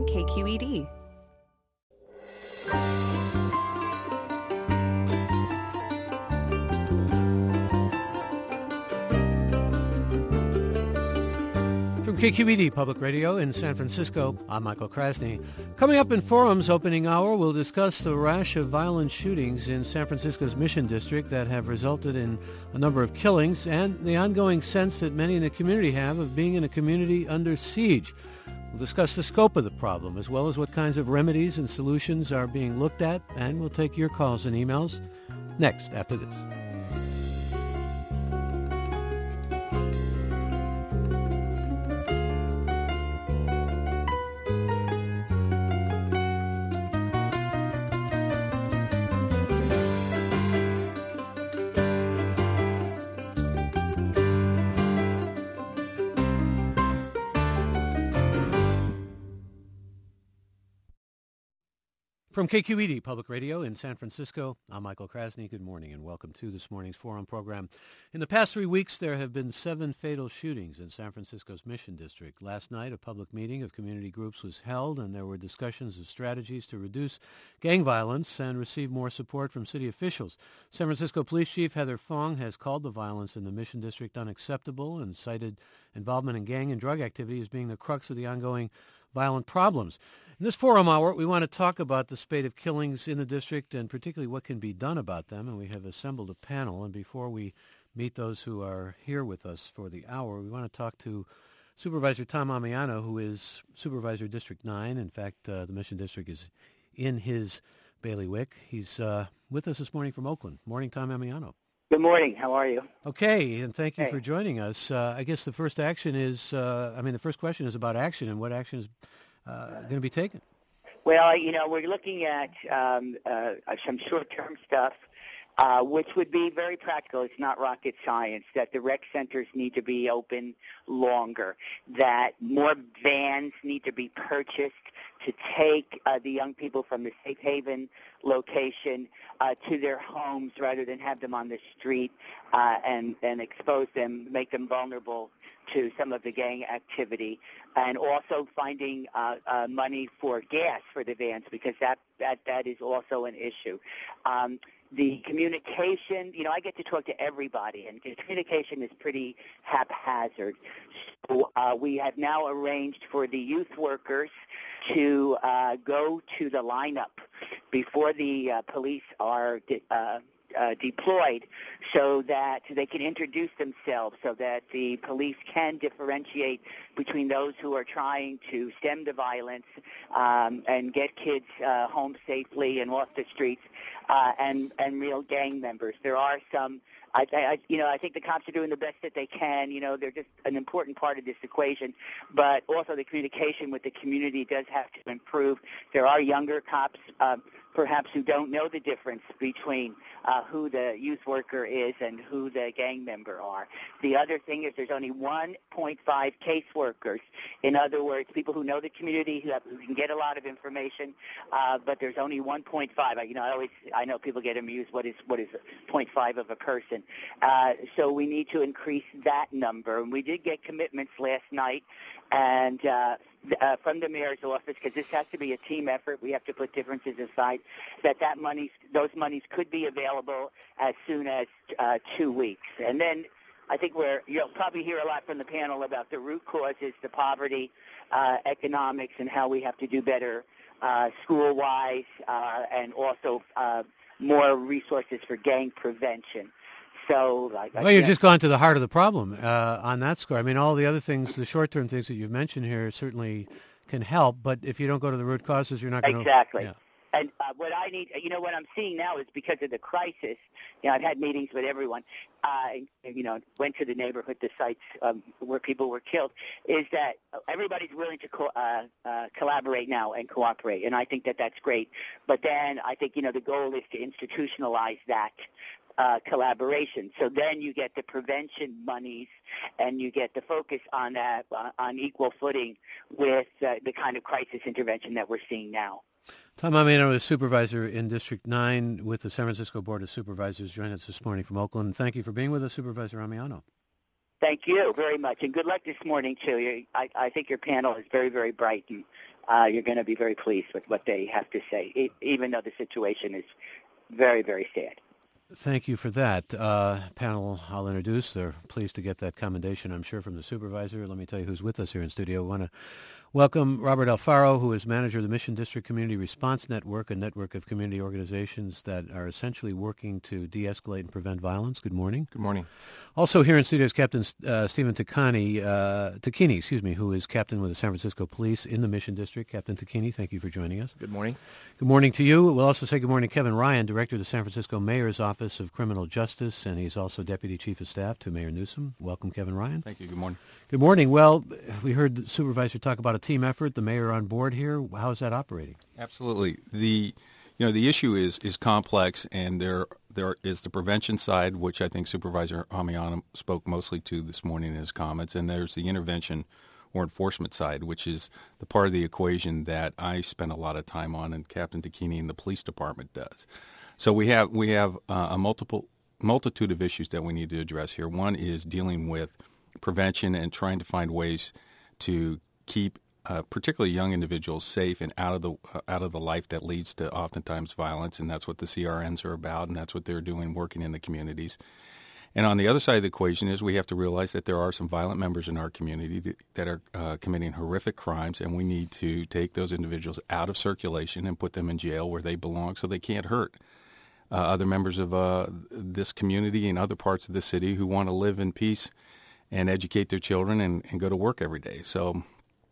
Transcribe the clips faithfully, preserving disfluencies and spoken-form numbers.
K Q E D. From K Q E D Public Radio in San Francisco, I'm Michael Krasny. Coming up in Forum's opening hour, we'll discuss the rash of violent shootings in San Francisco's Mission District that have resulted in a number of killings and the ongoing sense that many in the community have of being in a community under siege. We'll discuss the scope of the problem as well as what kinds of remedies and solutions are being looked at, and we'll take your calls and emails next after this. From K Q E D Public Radio in San Francisco, I'm Michael Krasny. Good morning and welcome to this morning's Forum program. In the past three weeks, there have been seven fatal shootings in San Francisco's Mission District. Last night, a public meeting of community groups was held, and there were discussions of strategies to reduce gang violence and receive more support from city officials. San Francisco Police Chief Heather Fong has called the violence in the Mission District unacceptable and cited involvement in gang and drug activity as being the crux of the ongoing violent problems. In this Forum Hour, we want to talk about the spate of killings in the district and particularly what can be done about them, and we have assembled a panel. And before we meet those who are here with us for the hour, we want to talk to Supervisor Tom Amiano, who is Supervisor District nine. In fact, uh, the Mission District is in his bailiwick. He's uh, with us this morning from Oakland. Morning, Tom Amiano. Good morning. How are you? Okay, and thank you hey. for joining us. Uh, I guess the first action is, uh, I mean, the first question is about action and what action is uh, going to be taken. Well, you know, we're looking at um, uh, some short-term stuff, uh, which would be very practical. It's not rocket science, that the rec centers need to be open longer, that more vans need to be purchased to take uh, the young people from the safe haven location uh, to their homes rather than have them on the street uh, and, and expose them, make them vulnerable to some of the gang activity, and also finding uh, uh, money for gas for the vans, because that, that, that is also an issue. Um, The communication, you know, I get to talk to everybody, and the communication is pretty haphazard. So uh, we have now arranged for the youth workers to uh, go to the lineup before the uh, police are de- uh, uh, deployed so that they can introduce themselves, so that the police can differentiate between those who are trying to stem the violence um, and get kids uh, home safely and off the streets, uh, and, and real gang members. There are some, I, I, you know, I think the cops are doing the best that they can. You know, they're just an important part of this equation. But also the communication with the community does have to improve. There are younger cops, uh, perhaps, who don't know the difference between uh, who the youth worker is and who the gang member are. The other thing is there's only one point five caseworkers. In other words, people who know the community, who, have, who can get a lot of information, uh, but there's only one point five. You know, I always, I know people get amused. What is what is zero point five of a person? Uh, so we need to increase that number. And we did get commitments last night, and uh, uh, from the mayor's office, because this has to be a team effort. We have to put differences aside. That that money, those monies could be available as soon as uh, two weeks, and then. I think we're, you'll probably hear a lot from the panel about the root causes, the poverty, uh, economics, and how we have to do better uh, school-wise, uh, and also uh, more resources for gang prevention. So, like, well, you've just gone to the heart of the problem uh, on that score. I mean, all the other things, the short-term things that you've mentioned here certainly can help, but if you don't go to the root causes, you're not going to... Exactly. Yeah. And uh, what I need, you know, what I'm seeing now is because of the crisis, you know, I've had meetings with everyone, uh, you know, went to the neighborhood, the sites um, where people were killed, is that everybody's willing to co- uh, uh, collaborate now and cooperate, and I think that that's great. But then I think, you know, the goal is to institutionalize that uh, collaboration. So then you get the prevention monies and you get the focus on that, uh, on equal footing with uh, the kind of crisis intervention that we're seeing now. Tom Amiano is supervisor in District nine with the San Francisco Board of Supervisors, joining us this morning from Oakland. Thank you for being with us, Supervisor Amiano. Thank you very much, and good luck this morning, too. I, I think your panel is very, very bright, and uh, you're going to be very pleased with what they have to say, e- even though the situation is very, very sad. Thank you for that. Uh, panel I'll introduce. They're pleased to get that commendation, I'm sure, from the supervisor. Let me tell you who's with us here in studio. I want to welcome Robert Alfaro, who is manager of the Mission District Community Response Network, a network of community organizations that are essentially working to de-escalate and prevent violence. Good morning. Good morning. Also here in studio is Captain uh, Stephen Tacani, uh, Tacchini, excuse me, who is captain with the San Francisco Police in the Mission District. Captain Tacchini, thank you for joining us. Good morning. Good morning to you. We'll also say good morning to Kevin Ryan, director of the San Francisco Mayor's Office of Criminal Justice, and he's also Deputy Chief of Staff to Mayor Newsom. Welcome, Kevin Ryan. Thank you. Good morning. Good morning. Well, we heard the supervisor talk about a team effort, the mayor on board here. How is that operating? Absolutely. The you know the issue is is complex, and there there is the prevention side, which I think Supervisor Amiano spoke mostly to this morning in his comments, and there's the intervention or enforcement side, which is the part of the equation that I spend a lot of time on, and Captain Tacchini and the police department does. So we have we have uh, a multiple multitude of issues that we need to address here. One is dealing with prevention and trying to find ways to keep uh, particularly young individuals safe and out of the uh, out of the life that leads to oftentimes violence, and that's what the C R Ns are about, and that's what they're doing working in the communities. And on the other side of the equation is we have to realize that there are some violent members in our community that, that are uh, committing horrific crimes, and we need to take those individuals out of circulation and put them in jail where they belong so they can't hurt uh, other members of uh, this community and other parts of the city who want to live in peace and educate their children and, and go to work every day. So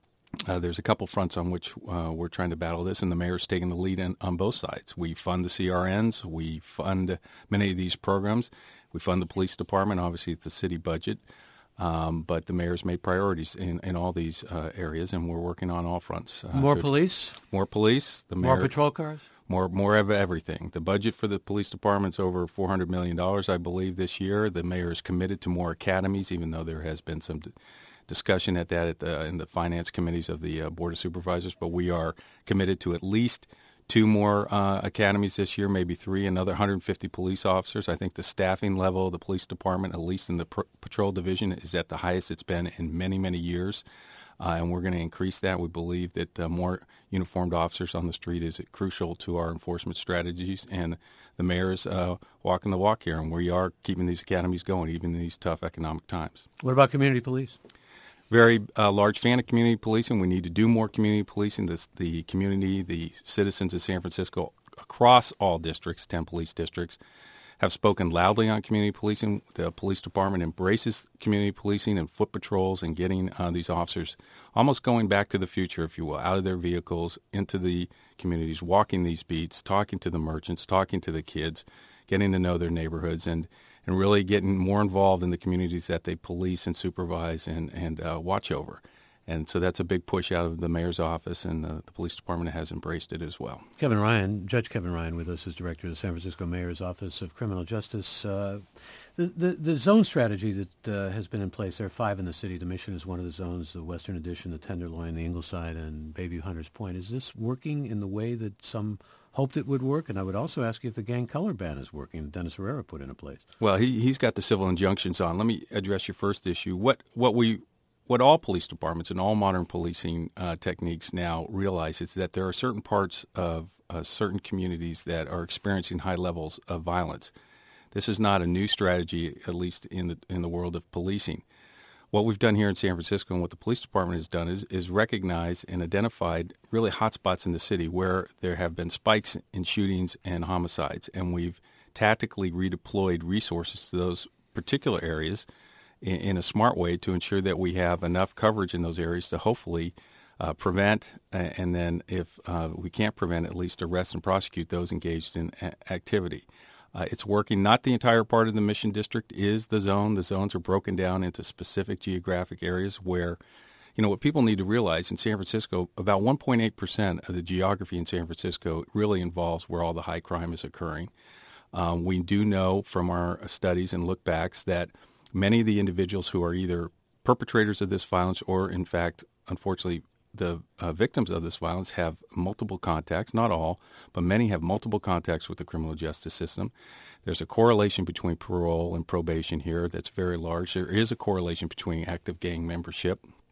uh, there's a couple fronts on which uh, we're trying to battle this, and the mayor's taking the lead in, on both sides. We fund the C R Ns. We fund many of these programs. We fund the police department. Obviously, it's a city budget, um, but the mayor's made priorities in, in all these uh, areas, and we're working on all fronts. Uh, More so police? More police. The mayor, More patrol cars? More more of everything. The budget for the police department's over four hundred million dollars, I believe, this year. The mayor is committed to more academies, even though there has been some d- discussion at that at the, in the finance committees of the uh, Board of Supervisors. But we are committed to at least two more uh, academies this year, maybe three, another one hundred fifty police officers. I think the staffing level of the police department, at least in the pr- patrol division, is at the highest it's been in many, many years. Uh, and we're going to increase that. We believe that uh, more uniformed officers on the street is crucial to our enforcement strategies. And the mayor is uh, walking the walk here, and we are keeping these academies going, even in these tough economic times. What about community police? Very uh, large fan of community policing. We need to do more community policing. This, the community, the citizens of San Francisco across all districts, ten police districts, have spoken loudly on community policing. The police department embraces community policing and foot patrols and getting uh, these officers almost going back to the future, if you will, out of their vehicles, into the communities, walking these beats, talking to the merchants, talking to the kids, getting to know their neighborhoods, and, and really getting more involved in the communities that they police and supervise and, and uh, watch over. And so that's a big push out of the mayor's office, and uh, the police department has embraced it as well. Kevin Ryan, Judge Kevin Ryan with us as director of the San Francisco Mayor's Office of Criminal Justice. Uh, the, the the zone strategy that uh, has been in place, there are five in the city. The Mission is one of the zones, the Western Addition, the Tenderloin, the Ingleside, and Bayview Hunters Point. Is this working in the way that some hoped it would work? And I would also ask you if the gang color ban is working that Dennis Herrera put into place. Well, he, he's got the civil injunctions on. Let me address your first issue. What what we... What all police departments and all modern policing uh, techniques now realize is that there are certain parts of uh, certain communities that are experiencing high levels of violence. This is not a new strategy, at least in the in the world of policing. What we've done here in San Francisco and what the police department has done is, is recognize and identified really hot spots in the city where there have been spikes in shootings and homicides, and we've tactically redeployed resources to those particular areas in a smart way to ensure that we have enough coverage in those areas to hopefully uh, prevent, uh, and then if uh, we can't prevent, at least arrest and prosecute those engaged in a- activity. Uh, it's working. Not the entire part of the Mission District is the zone. The zones are broken down into specific geographic areas where, you know, what people need to realize in San Francisco, about one point eight percent of the geography in San Francisco really involves where all the high crime is occurring. Um, we do know from our studies and look-backs that many of the individuals who are either perpetrators of this violence or, in fact, unfortunately, the uh, victims of this violence have multiple contacts, not all, but many have multiple contacts with the criminal justice system. There's a correlation between parole and probation here that's very large. There is a correlation between active gang membership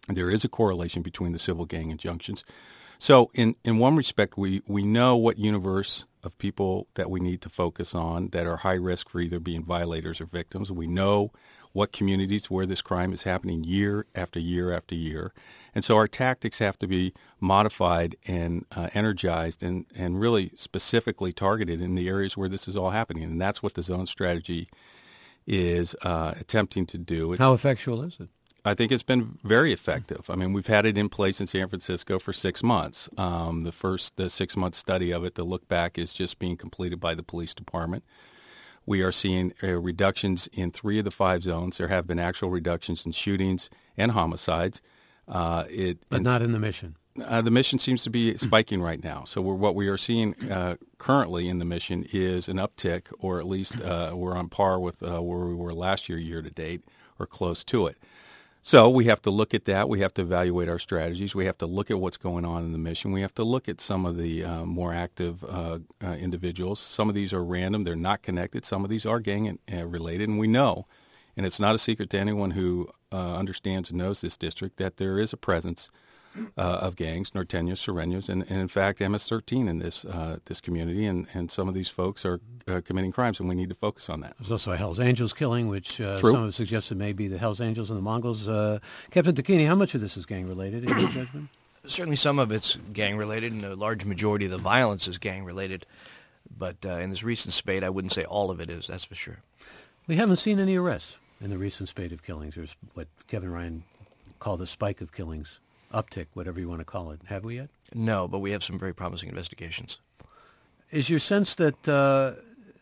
There is a correlation between the civil gang injunctions. So in, in one respect, we, we know what universe of people that we need to focus on that are high risk for either being violators or victims. We know what communities where this crime is happening year after year after year. And so our tactics have to be modified and uh, energized and, and really specifically targeted in the areas where this is all happening. And that's what the zone strategy is uh, attempting to do. It's, How effectual is it? I think it's been very effective. I mean, we've had it in place in San Francisco for six months. Um, the first the six-month study of it, the look back, is just being completed by the police department. We are seeing uh, reductions in three of the five zones. There have been actual reductions in shootings and homicides. Uh, it, but not in the Mission. Uh, the Mission seems to be spiking right now. So we're, what we are seeing uh, currently in the Mission is an uptick, or at least uh, we're on par with uh, where we were last year, year to date, or close to it. So we have to look at that. We have to evaluate our strategies. We have to look at what's going on in the Mission. We have to look at some of the uh, more active uh, uh, individuals. Some of these are random. They're not connected. Some of these are gang uh, related. And we know, and it's not a secret to anyone who uh, understands and knows this district, that there is a presence uh, of gangs, Norteños, Sureños, and, and in fact M S thirteen in this uh, this community. And, and some of these folks are uh, committing crimes, and we need to focus on that. There's also a Hells Angels killing, which uh, True. some have suggested may be the Hells Angels and the Mongols. Uh, Captain Tacchini, how much of this is gang-related in your judgment? Certainly some of it's gang-related, and a large majority of the violence is gang-related. But uh, in this recent spate, I wouldn't say all of it is, that's for sure. We haven't seen any arrests in the recent spate of killings, or what Kevin Ryan called a spike of killings, uptick, whatever you want to call it. Have we yet? No, but we have some very promising investigations. Is your sense that, uh,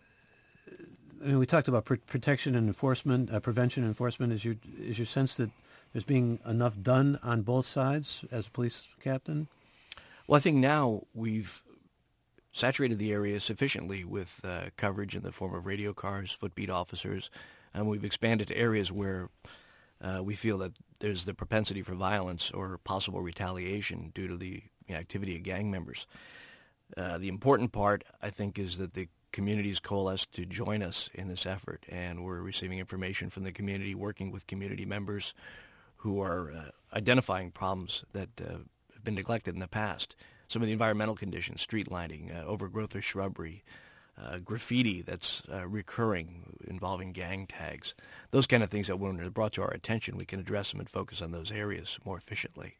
I mean, we talked about pr- protection and enforcement, uh, prevention and enforcement. Is your, is your sense that there's being enough done on both sides as police captain? Well, I think now we've saturated the area sufficiently with uh, coverage in the form of radio cars, footbeat officers, and we've expanded to areas where uh, we feel that there's the propensity for violence or possible retaliation due to the you know, activity of gang members. Uh, the important part, I think, is that the communities coalesce to join us in this effort, and we're receiving information from the community, working with community members who are uh, identifying problems that uh, have been neglected in the past. Some of the environmental conditions, street lighting, uh, overgrowth of shrubbery, uh, graffiti that's uh, recurring involving gang tags, those kind of things that when they're brought to our attention, we can address them and focus on those areas more efficiently.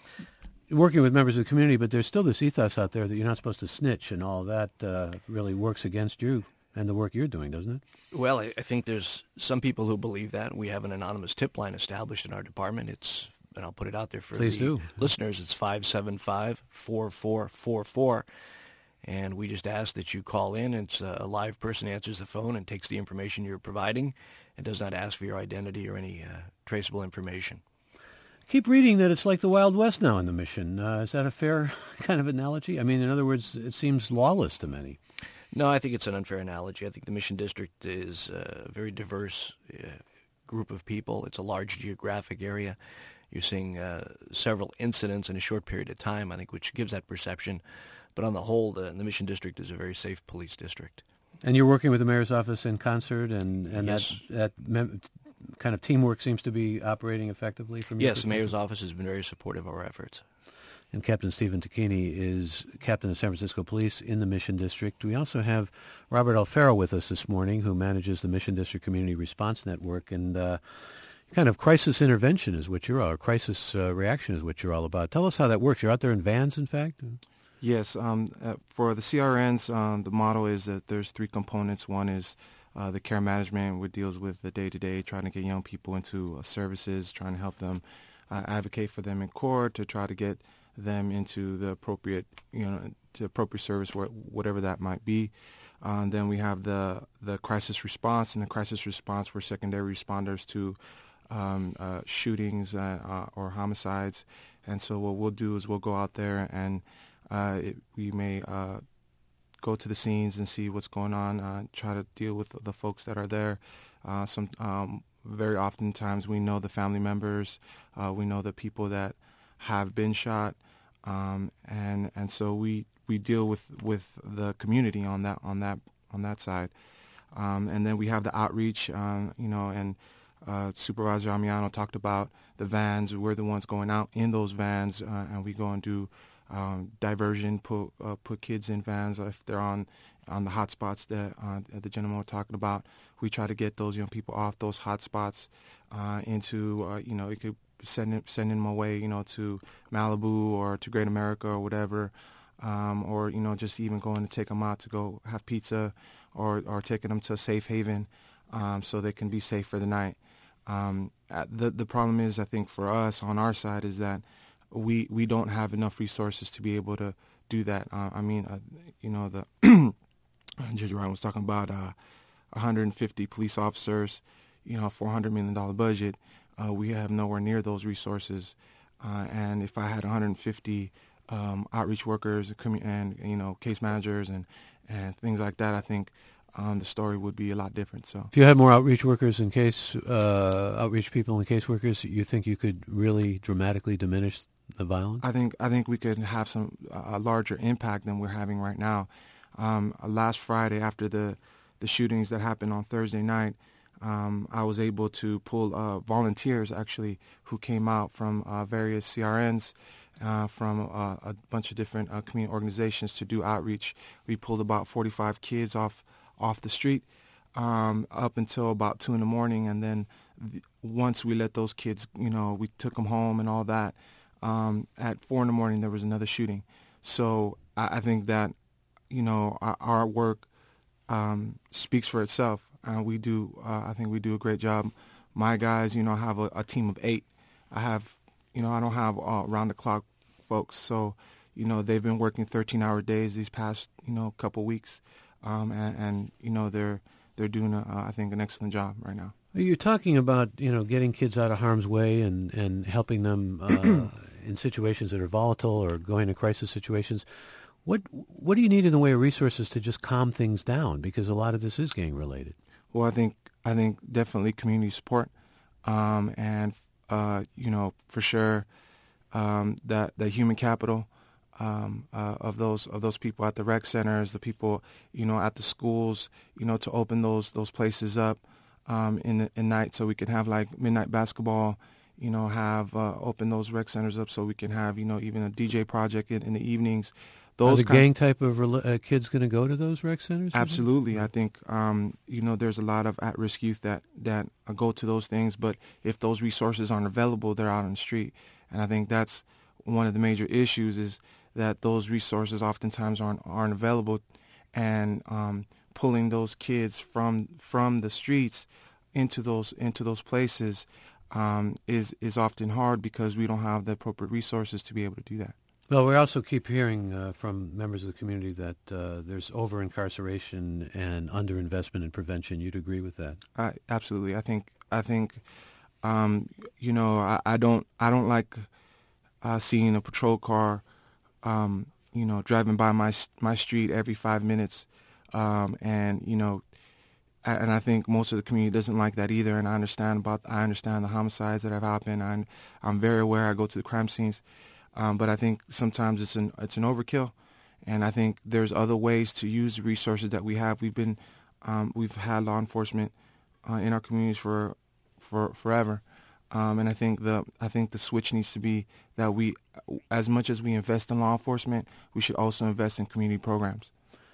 Working with members of the community, but there's still this ethos out there that you're not supposed to snitch, and all that uh, really works against you and the work you're doing, doesn't it? Well, I, I think there's some people who believe that. We have an anonymous tip line established in our department. It's, and I'll put it out there for Please the do. listeners. It's five seven five, four four four four, and we just ask that you call in. It's a, a live person answers the phone and takes the information you're providing and does not ask for your identity or any uh, traceable information. Keep reading that it's like the Wild West now in the Mission. Uh, is that a fair kind of analogy? I mean, in other words, it seems lawless to many. No, I think it's an unfair analogy. I think the Mission District is a very diverse uh, group of people. It's a large geographic area. You're seeing uh, several incidents in a short period of time, I think, which gives that perception. But on the whole, the, the Mission District is a very safe police district. And you're working with the mayor's office in concert, and, and Yes. that, that mem- kind of teamwork seems to be operating effectively from your Yes, the perspective? mayor's office has been very supportive of our efforts. And Captain Stephen Tacchini is captain of San Francisco Police in the Mission District. We also have Robert Alfaro with us this morning, who manages the Mission District Community Response Network. And uh, kind of crisis intervention is what you're all, or crisis uh, reaction is what you're all about. Tell us how that works. You're out there in vans, in fact? Yes. Um, uh, for the C R Ns, um, the model is that there's three components. One is uh, the care management, which deals with the day-to-day, trying to get young people into uh, services, trying to help them uh, advocate for them in court, to try to get them into the appropriate, you know, to appropriate service, whatever that might be. Uh, and then we have the the crisis response, and the crisis response we're secondary responders to um, uh, shootings uh, uh, or homicides. And so what we'll do is we'll go out there and uh, it, we may uh, go to the scenes and see what's going on, uh, try to deal with the folks that are there. Uh, some um, very oftentimes we know the family members, uh, we know the people that have been shot. Um, and and so we, we deal with, with the community on that on that on that side, um, and then we have the outreach, um, you know, and uh, Supervisor Amiano talked about the vans. We're the ones going out in those vans, uh, and we go and do um, diversion, put uh, put kids in vans if they're on on the hot spots that uh, the gentleman was talking about. We try to get those young people off those hot spots uh, into, uh, you know, it could send them, send them away, you know, to Malibu or to Great America or whatever, um, or, you know, just even going to take them out to go have pizza or, or taking them to a safe haven um, so they can be safe for the night. Um, the, the problem is, I think, for us on our side is that we, we don't have enough resources to be able to do that. Uh, I mean, uh, you know, the Judge Ryan was talking about uh, one hundred fifty police officers, you know, four hundred million dollars budget. Uh, we have nowhere near those resources. Uh, and if I had one hundred fifty um, outreach workers and, you know, case managers and, and things like that, I think um, the story would be a lot different. So, if you had more outreach workers and case uh, outreach people and case workers, you think you could really dramatically diminish the violence? I think I think we could have some a larger impact than we're having right now. Um, last Friday, after the, the shootings that happened on Thursday night, um, I was able to pull uh, volunteers, actually, who came out from uh, various C R Ns, uh, from uh, a bunch of different uh, community organizations to do outreach. We pulled about forty-five kids off off the street um, up until about two in the morning, and then th- once we let those kids, you know, we took them home and all that, um, at four in the morning there was another shooting. So I, I think that, you know, our, our work um, speaks for itself, and we do. Uh, I think we do a great job. My guys, you know, have a, a team of eight. I have, you know, I don't have uh, round the clock folks. So, you know, they've been working thirteen hour days these past, you know, couple weeks, um, and, and you know, they're they're doing, a, uh, I think, an excellent job right now. You're talking about, you know, getting kids out of harm's way and and helping them uh, in situations that are volatile or going to crisis situations. What what do you need in the way of resources to just calm things down? Because a lot of this is gang related. Well, I think I think definitely community support, um, and uh, you know, for sure, um, that the human capital um, uh, of those of those people at the rec centers, the people, you know, at the schools, you know, to open those those places up um, in in night, so we can have like midnight basketball. You know, have uh, open those rec centers up so we can have, you know, even a D J project in, in the evenings. Those Are the gang type of uh, kids going to go to those rec centers? Absolutely. I think, um, you know, there's a lot of at-risk youth that, that uh, go to those things, but if those resources aren't available, they're out on the street. And I think that's one of the major issues is that those resources oftentimes aren't, aren't available, and um, pulling those kids from from the streets into those into those places um, is, is often hard because we don't have the appropriate resources to be able to do that. Well, we also keep hearing uh, from members of the community that uh, there's over-incarceration and under-investment in prevention. You'd agree with that? I, absolutely. I think I think um, you know I, I don't I don't like uh, seeing a patrol car um, you know driving by my my street every five minutes, um, and you know. And I think most of the community doesn't like that either. And I understand about I understand the homicides that have happened. I'm I'm very aware. I go to the crime scenes. Um, but I think sometimes it's an it's an overkill, and I think there's other ways to use the resources that we have. We've been um, we've had law enforcement uh, in our communities for for forever, um, and I think the I think the switch needs to be that we, as much as we invest in law enforcement, we should also invest in community programs.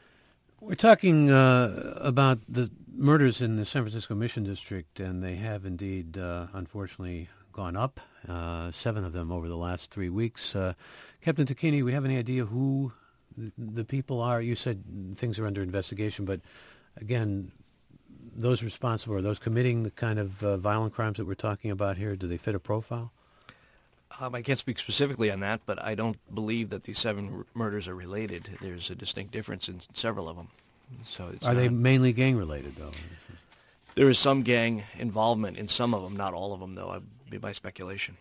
We're talking uh, about the murders in the San Francisco Mission District, and they have indeed, uh, unfortunately, gone up, uh, seven of them over the last three weeks. Uh, Captain Tacchini, we have any idea who the people are? You said things are under investigation, but again, those responsible or those committing the kind of uh, violent crimes that we're talking about here, do they fit a profile? Um, I can't speak specifically on that, but I don't believe that these seven r- murders are related. There's a distinct difference in several of them. So it's are not, they mainly gang-related, though? There is some gang involvement in some of them, not all of them, though. I'd be my speculation.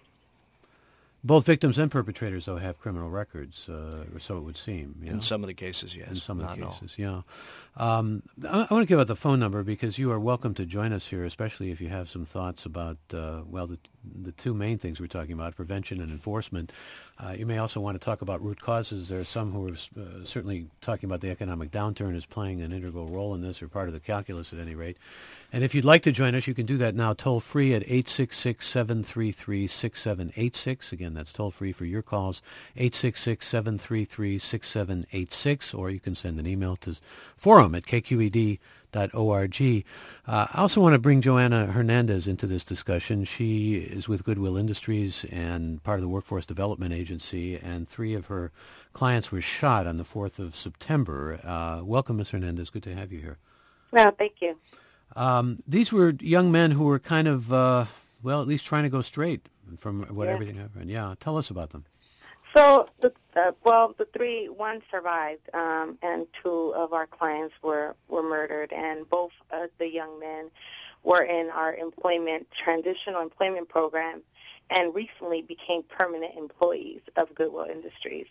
Both victims and perpetrators, though, have criminal records, uh, or so it would seem. You know? In some of the cases, yes. In some of not the all. cases, yeah. Um, I, I want to give out the phone number because you are welcome to join us here, especially if you have some thoughts about, uh, well, the the two main things we're talking about, prevention and enforcement. Uh, you may also want to talk about root causes. There are some who are uh, certainly talking about the economic downturn as playing an integral role in this, or part of the calculus at any rate. And if you'd like to join us, you can do that now toll-free at eight six six, seven three three, six seven eight six. Again, that's toll-free for your calls, eight six six, seven three three, six seven eight six, or you can send an email to forum at k q e d dot org. Uh, I also want to bring Joanna Hernandez into this discussion. She is with Goodwill Industries and part of the Workforce Development Agency, and three of her clients were shot on the fourth of September. Uh, welcome, Miz Hernandez. Good to have you here. Well, thank you. Um, these were young men who were kind of, uh, well, at least trying to go straight from what Yeah. everything happened. Yeah, tell us about them. So, the, uh, well, the three, one survived, um, and two of our clients were, were murdered, and both of the young men were in our employment, transitional employment program, and recently became permanent employees of Goodwill Industries.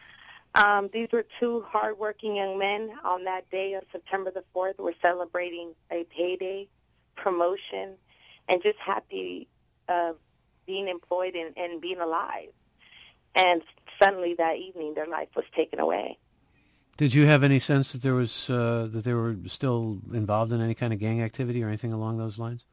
Um, these were two hardworking young men. On that day of September the fourth, we're celebrating a payday, promotion, and just happy uh, being employed and, and being alive. And suddenly that evening, their life was taken away. Did you have any sense that there was uh, that they were still involved in any kind of gang activity or anything along those lines?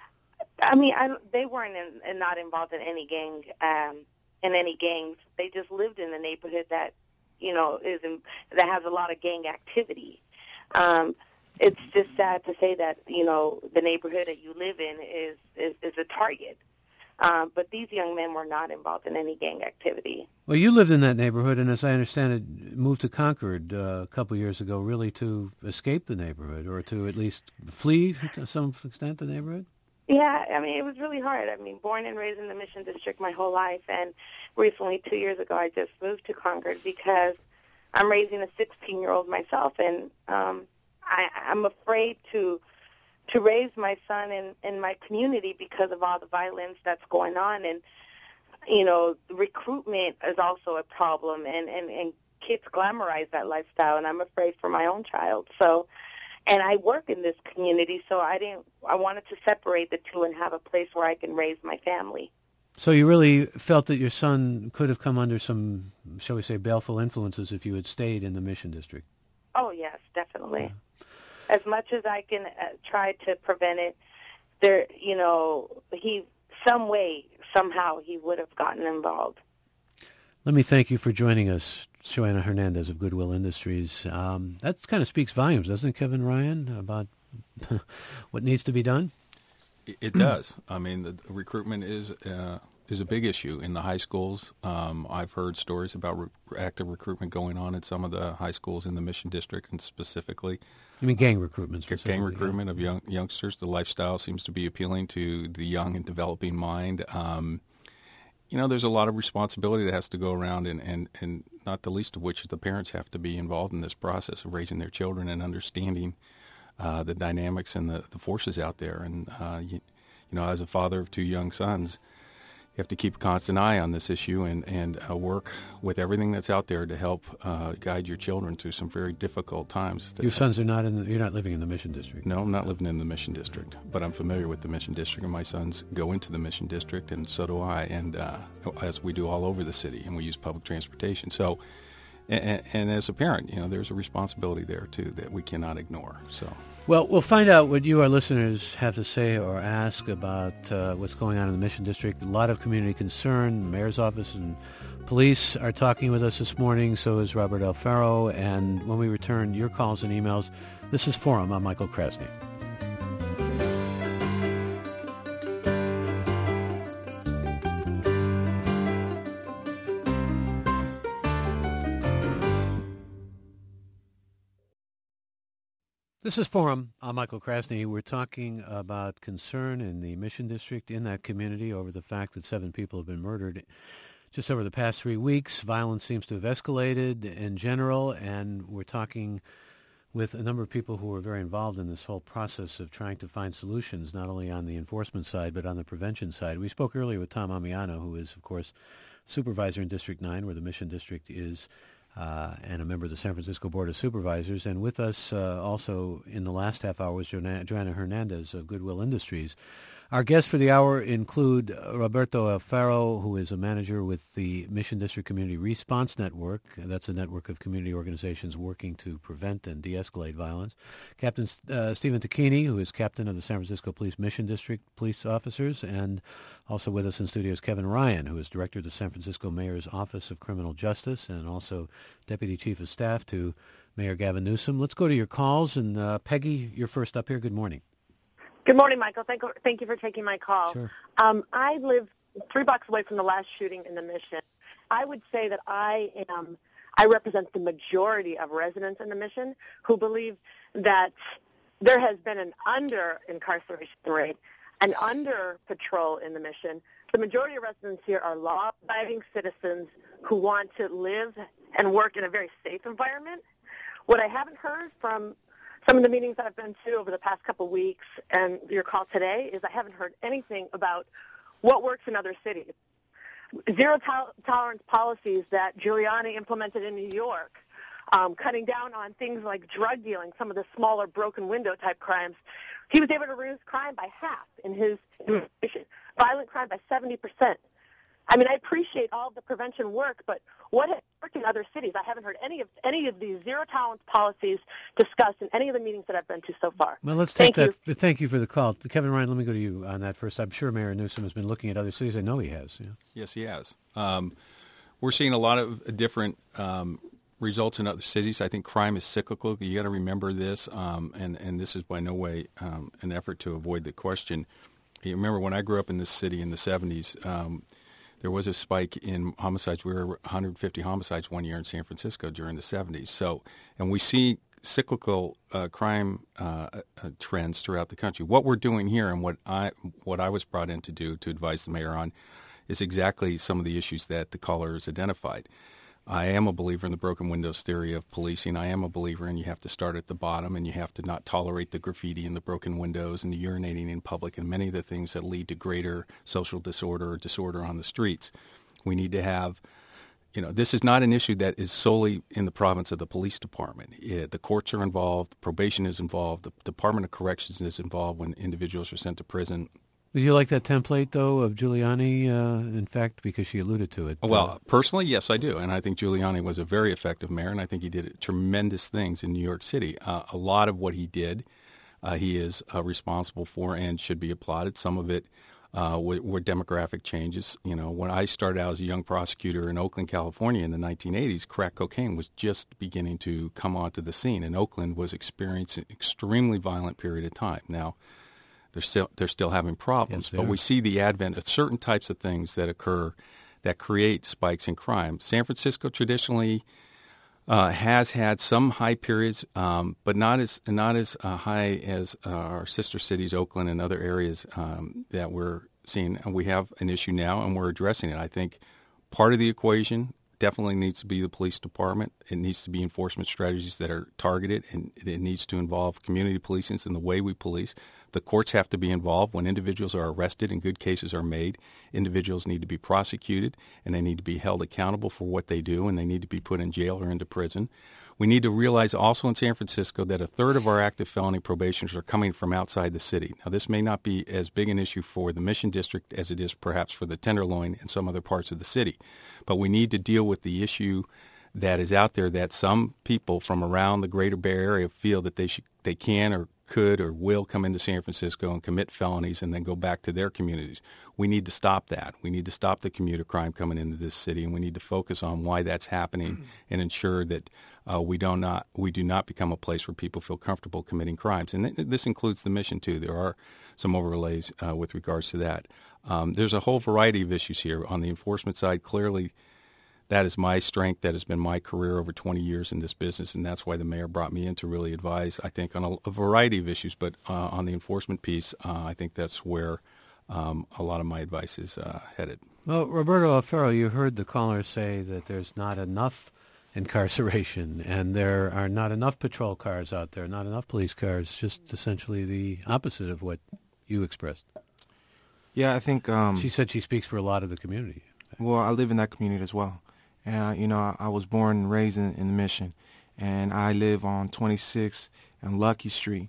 I mean, I, don't- they weren't in, and not involved in any gang, um, in any gangs. They just lived in a neighborhood that, you know, is in, that has a lot of gang activity. Um, it's just sad to say that, you know, the neighborhood that you live in is is, is a target. Um, but these young men were not involved in any gang activity. Well, you lived in that neighborhood, and as I understand it, moved to Concord uh, a couple years ago, really to escape the neighborhood, or to at least flee to some extent the neighborhood? Yeah, I mean, it was really hard. I mean, born and raised in the Mission District my whole life, and recently, two years ago, I just moved to Concord because I'm raising a sixteen-year-old myself, and um, I, I'm afraid to to raise my son in, in my community because of all the violence that's going on. And, you know, recruitment is also a problem, and, and, and kids glamorize that lifestyle, and I'm afraid for my own child. So, and I work in this community, so I didn't, I wanted to separate the two and have a place where I can raise my family. So you really felt that your son could have come under some, shall we say, baleful influences if you had stayed in the Mission District? Oh, yes, definitely. Yeah. As much as I can uh, try to prevent it, there, you know, he, some way, somehow, he would have gotten involved. Let me thank you for joining us, Joanna Hernandez of Goodwill Industries. Um, that kind of speaks volumes, doesn't it, Kevin Ryan, about what needs to be done? It does. I mean, the recruitment is uh, is a big issue in the high schools. Um, I've heard stories about re- active recruitment going on in some of the high schools in the Mission District, and specifically, you mean gang recruitment? Gang recruitment yeah. of young youngsters. The lifestyle seems to be appealing to the young and developing mind. Um, you know, there's a lot of responsibility that has to go around, and, and, and not the least of which is the parents have to be involved in this process of raising their children and understanding uh, the dynamics and the, the forces out there. And, uh, you, you know, as a father of two young sons, you have to keep a constant eye on this issue and, and uh, work with everything that's out there to help uh, guide your children through some very difficult times. Your sons are not in the, you're not living in the Mission District? No, I'm not living in the Mission District, but I'm familiar with the Mission District, and my sons go into the Mission District, and so do I, and uh, as we do all over the city, and we use public transportation. So, and, and as a parent, you know, there's a responsibility there, too, that we cannot ignore. So. Well, we'll find out what you, our listeners, have to say or ask about uh, what's going on in the Mission District. A lot of community concern. The mayor's office and police are talking with us this morning. So is Robert Alfaro. And when we return your calls and emails, this is Forum. I'm Michael Krasny. This is Forum. I'm Michael Krasny. We're talking about concern in the Mission District, in that community, over the fact that seven people have been murdered just over the past three weeks. Violence seems to have escalated in general, and we're talking with a number of people who are very involved in this whole process of trying to find solutions, not only on the enforcement side, but on the prevention side. We spoke earlier with Tom Amiano, who is, of course, supervisor in District nine, where the Mission District is, Uh, and a member of the San Francisco Board of Supervisors. And with us uh, also in the last half hour was Joanna, Joanna Hernandez of Goodwill Industries. Our guests for the hour include Roberto Alfaro, who is a manager with the Mission District Community Response Network. That's a network of community organizations working to prevent and de-escalate violence. Captain uh, Stephen Tacchini, who is captain of the San Francisco Police Mission District Police Officers, and also with us in studio is Kevin Ryan, who is director of the San Francisco Mayor's Office of Criminal Justice and also deputy chief of staff to Mayor Gavin Newsom. Let's go to your calls. And uh, Peggy, you're first up here. Good morning. Good morning, Michael. Thank, thank you for taking my call. Sure. Um, I live three blocks away from the last shooting in the Mission. I would say that I am, I represent the majority of residents in the Mission who believe that there has been an under-incarceration rate, an under-patrol in the Mission. The majority of residents here are law-abiding citizens who want to live and work in a very safe environment. What I haven't heard from some of the meetings that I've been to over the past couple of weeks and your call today is I haven't heard anything about what works in other cities. Zero to- tolerance policies that Giuliani implemented in New York, um, cutting down on things like drug dealing, some of the smaller broken window type crimes. He was able to reduce crime by half in his administration, violent crime by seventy percent. I mean, I appreciate all of the prevention work, but what has worked in other cities? I haven't heard any of any of these zero tolerance policies discussed in any of the meetings that I've been to so far. Well, let's take Thank that. You. Thank you for the call. Kevin Ryan, let me go to you on that first. I'm sure Mayor Newsom has been looking at other cities. I know he has. Yeah. Yes, he has. Um, we're seeing a lot of different um, results in other cities. I think crime is cyclical. You got to remember this, um, and, and this is by no way um, an effort to avoid the question. You remember when I grew up in this city in the seventies, um, there was a spike in homicides. We were one hundred fifty homicides one year in San Francisco during the seventies. So, and we see cyclical uh, crime uh, uh, trends throughout the country. What we're doing here, and what I what I was brought in to do to advise the mayor on, is exactly some of the issues that the caller has identified. I am a believer in the broken windows theory of policing. I am a believer in you have to start at the bottom and you have to not tolerate the graffiti and the broken windows and the urinating in public and many of the things that lead to greater social disorder or disorder on the streets. We need to have, you know, this is not an issue that is solely in the province of the police department. It, the courts are involved, probation is involved, the Department of Corrections is involved when individuals are sent to prison. Do you like that template, though, of Giuliani, uh, in fact, because she alluded to it? Well, uh, personally, yes, I do. And I think Giuliani was a very effective mayor, and I think he did tremendous things in New York City. Uh, a lot of what he did, uh, he is uh, responsible for and should be applauded. Some of it uh, were, were demographic changes. You know, when I started out as a young prosecutor in Oakland, California in the nineteen eighties, crack cocaine was just beginning to come onto the scene, and Oakland was experiencing an extremely violent period of time. Now, They're still they're still having problems, yes, but are. we see the advent of certain types of things that occur that create spikes in crime. San Francisco traditionally uh, has had some high periods, um, but not as not as uh, high as uh, our sister cities, Oakland and other areas um, that we're seeing. And we have an issue now, and we're addressing it. I think part of the equation definitely needs to be the police department. It needs to be enforcement strategies that are targeted, and it needs to involve community policing in the way we police. The courts have to be involved. When individuals are arrested and good cases are made, individuals need to be prosecuted, and they need to be held accountable for what they do, and they need to be put in jail or into prison. We need to realize also in San Francisco that a third of our active felony probationers are coming from outside the city. Now, this may not be as big an issue for the Mission District as it is perhaps for the Tenderloin and some other parts of the city, but we need to deal with the issue that is out there that some people from around the greater Bay Area feel that they should, they can or could or will come into San Francisco and commit felonies and then go back to their communities. We need to stop that. We need to stop the commuter crime coming into this city, and we need to focus on why that's happening mm-hmm. and ensure that uh, we do not we do not become a place where people feel comfortable committing crimes. And th- this includes the Mission, too. There are some overlays uh, with regards to that. Um, there's a whole variety of issues here. On the enforcement side, clearly, that is my strength. That has been my career over twenty years in this business, and that's why the mayor brought me in to really advise, I think, on a, a variety of issues. But uh, on the enforcement piece, uh, I think that's where um, a lot of my advice is uh, headed. Well, Roberto Alfaro, you heard the caller say that there's not enough incarceration and there are not enough patrol cars out there, not enough police cars, just essentially the opposite of what you expressed. Yeah, I think... Um, she said she speaks for a lot of the community. Well, I live in that community as well. And, uh, you know, I, I was born and raised in, in the Mission, and I live on twenty-sixth and Lucky Street.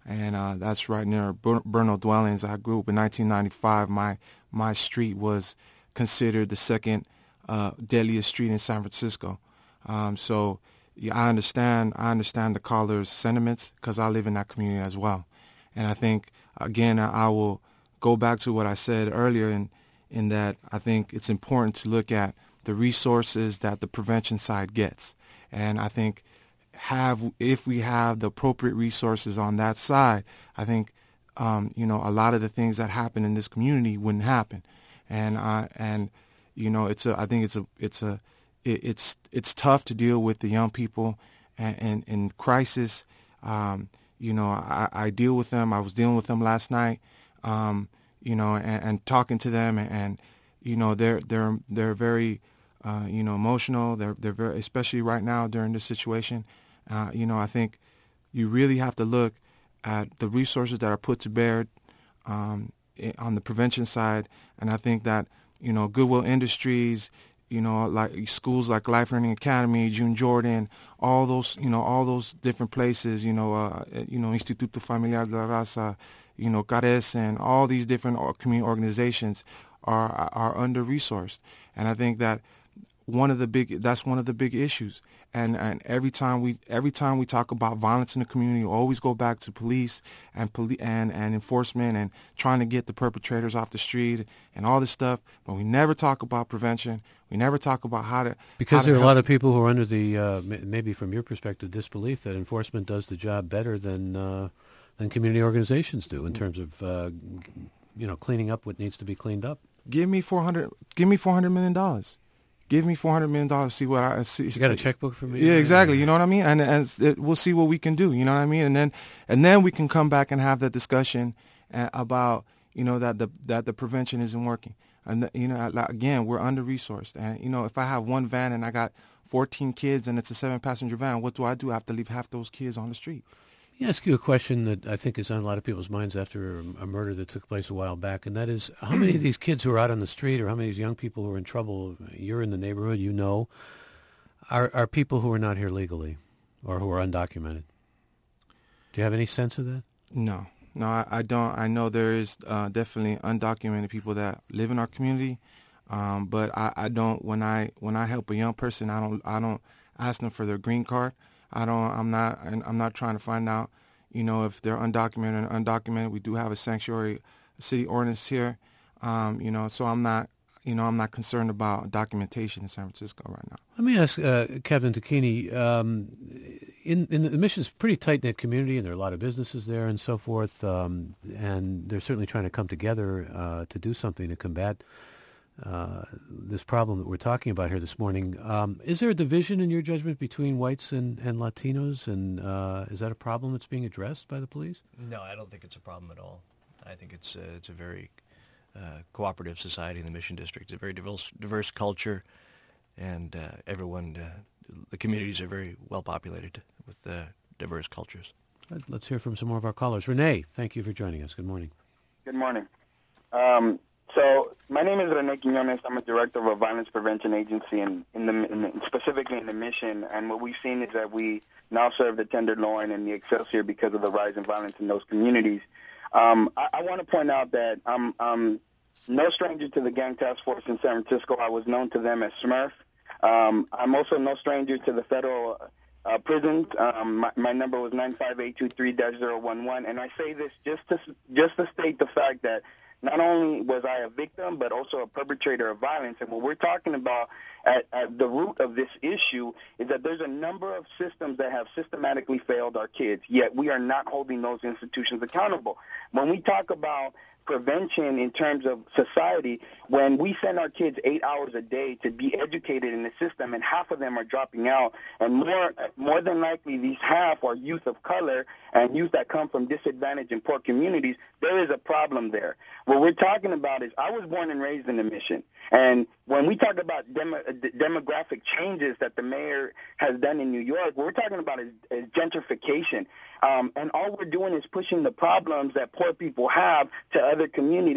and uh, that's right near Bur- Burnell Dwellings. I grew up in nineteen ninety-five. My my street was considered the second uh, deadliest street in San Francisco. Um, so yeah, I understand. I understand the caller's sentiments because I live in that community as well. And I think again, I, I will go back to what I said earlier, in in that I think it's important to look at the resources that the prevention side gets, and I think have if we have the appropriate resources on that side, I think um, you know a lot of the things that happen in this community wouldn't happen, and uh, and you know it's a I think it's a it's a it, it's it's tough to deal with the young people and in, in crisis. Um, you know I, I deal with them. I was dealing with them last night. Um, you know and, and talking to them and, and you know they're they're they're very uh, you know emotional. They're they're very, especially right now during this situation. Uh, you know, I think you really have to look at the resources that are put to bear um, on the prevention side, and I think that you know Goodwill Industries, you know, like schools like Life Learning Academy, June Jordan, all those, you know, all those different places, you know, uh, you know, Instituto Familiar de la Raza, you know, CARES, and all these different community organizations are are under resourced, and I think that one of the big that's one of the big issues. And and every time we every time we talk about violence in the community, we always go back to police and poli- and and enforcement and trying to get the perpetrators off the street and all this stuff. But we never talk about prevention. We never talk about how to because how to there are help. a lot of people who are under the uh, maybe from your perspective disbelief that enforcement does the job better than uh, than community organizations do in terms of uh, you know cleaning up what needs to be cleaned up. Give me four hundred. Give me four hundred million dollars. Give me four hundred million dollars. See what I see. You got a checkbook for me? Yeah, exactly. You know what I mean. And and it, we'll see what we can do. You know what I mean. And then and then we can come back and have that discussion uh, about you know that the that the prevention isn't working. And you know again we're under resourced. And you know if I have one van and I got fourteen kids and it's a seven passenger van, what do I do? I have to leave half those kids on the street. Let me ask you a question that I think is on a lot of people's minds after a murder that took place a while back, and that is, how many of these kids who are out on the street or how many of these young people who are in trouble, you're in the neighborhood, you know, are, are people who are not here legally or who are undocumented? Do you have any sense of that? No. No, I, I don't. I know there is uh, definitely undocumented people that live in our community, um, but I, I don't, when I when I help a young person, I don't I don't ask them for their green card. I don't. I'm not. I'm not trying to find out, you know, if they're undocumented or undocumented. We do have a sanctuary city ordinance here, um, you know. So I'm not, you know, I'm not concerned about documentation in San Francisco right now. Let me ask uh, Kevin Tacchini. Um, in in the Mission's a pretty tight knit community, and there are a lot of businesses there and so forth. Um, and they're certainly trying to come together uh, to do something to combat Uh, this problem that we're talking about here this morning. Um, is there a division in your judgment between whites and, and Latinos, and uh, is that a problem that's being addressed by the police? No, I don't think it's a problem at all. I think it's a, it's a very uh, cooperative society in the Mission District. It's a very diverse, diverse culture, and uh, everyone, uh, the communities are very well populated with uh, diverse cultures. Let's hear from some more of our callers. Renee, thank you for joining us. Good morning. Good morning. Um, So my name is Rene Quiñones. I'm a director of a violence prevention agency, in, in the in the, specifically in the Mission. And what we've seen is that we now serve the Tenderloin and the Excelsior because of the rise in violence in those communities. Um, I, I want to point out that I'm, I'm no stranger to the Gang Task Force in San Francisco. I was known to them as Smurf. Um, I'm also no stranger to the federal uh, prisons. Um, my, my number was nine five eight two three dash zero one one. And I say this just to just to state the fact that not only was I a victim, but also a perpetrator of violence. And what we're talking about at, at the root of this issue is that there's a number of systems that have systematically failed our kids, yet we are not holding those institutions accountable. When we talk about prevention in terms of society, when we send our kids eight hours a day to be educated in the system and half of them are dropping out, and more more than likely these half are youth of color and youth that come from disadvantaged and poor communities, there is a problem there. What we're talking about is I was born and raised in the Mission, and when we talk about demo, demographic changes that the mayor has done in New York, what we're talking about is, is gentrification. Um, and all we're doing is pushing the problems that poor people have to other communities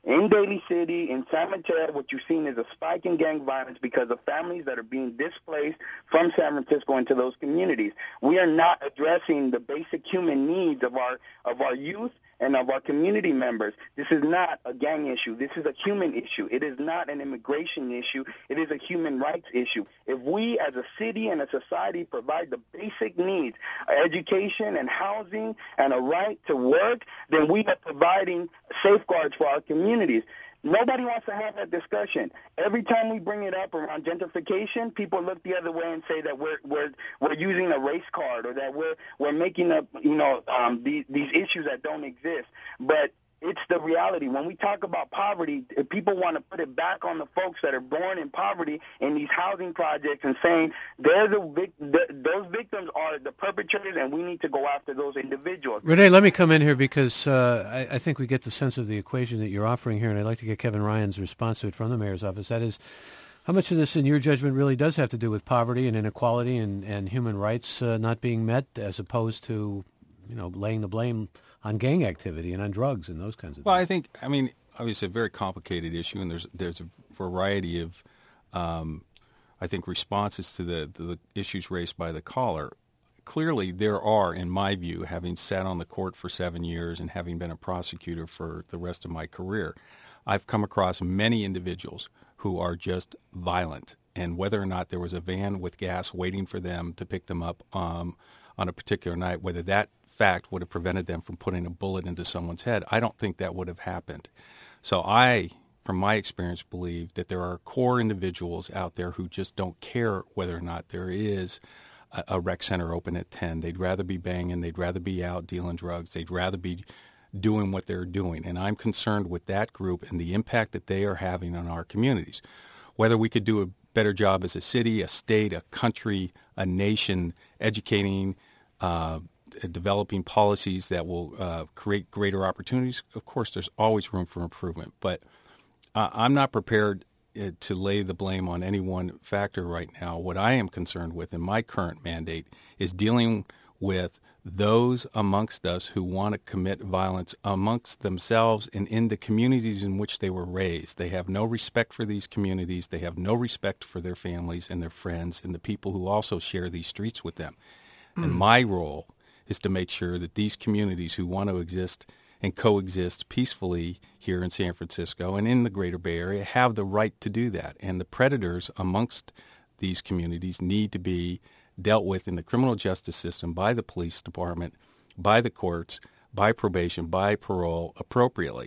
In Daly City, in San Mateo, what you've seen is a spike in gang violence because of families that are being displaced from San Francisco into those communities. We are not addressing the basic human needs of our of our youth and of our community members. This is not a gang issue. This is a human issue. It is not an immigration issue. It is a human rights issue. If we as a city and a society provide the basic needs, education and housing and a right to work, then we are providing safeguards for our communities. Nobody wants to have that discussion. Every time we bring it up around gentrification, people look the other way and say that we're we're we're using a race card or that we're we're making up you know um, these these issues that don't exist. But it's the reality. When we talk about poverty, people want to put it back on the folks that are born in poverty in these housing projects and saying they're the, vic- the those victims are the perpetrators and we need to go after those individuals. Renee, let me come in here because uh, I, I think we get the sense of the equation that you're offering here, and I'd like to get Kevin Ryan's response to it from the mayor's office. That is, how much of this, in your judgment, really does have to do with poverty and inequality and, and human rights uh, not being met as opposed to, you know, laying the blame on gang activity and on drugs and those kinds of well, things? I think, I mean, obviously a very complicated issue, and there's there's a variety of, um, I think, responses to the, to the issues raised by the caller. Clearly, there are, in my view, having sat on the court for seven years and having been a prosecutor for the rest of my career, I've come across many individuals who are just violent, and whether or not there was a van with gas waiting for them to pick them up um, on a particular night, whether that fact would have prevented them from putting a bullet into someone's head, I don't think that would have happened. So I, from my experience, believe that there are core individuals out there who just don't care whether or not there is a, a rec center open at ten. They'd rather be banging. They'd rather be out dealing drugs. They'd rather be doing what they're doing. And I'm concerned with that group and the impact that they are having on our communities. Whether we could do a better job as a city, a state, a country, a nation, educating, uh, developing policies that will uh, create greater opportunities, of course, there's always room for improvement. But uh, I'm not prepared uh, to lay the blame on any one factor right now. What I am concerned with in my current mandate is dealing with those amongst us who want to commit violence amongst themselves and in the communities in which they were raised. They have no respect for these communities. They have no respect for their families and their friends and the people who also share these streets with them. Mm. And my role is to make sure that these communities who want to exist and coexist peacefully here in San Francisco and in the greater Bay Area have the right to do that. And the predators amongst these communities need to be dealt with in the criminal justice system by the police department, by the courts, by probation, by parole appropriately.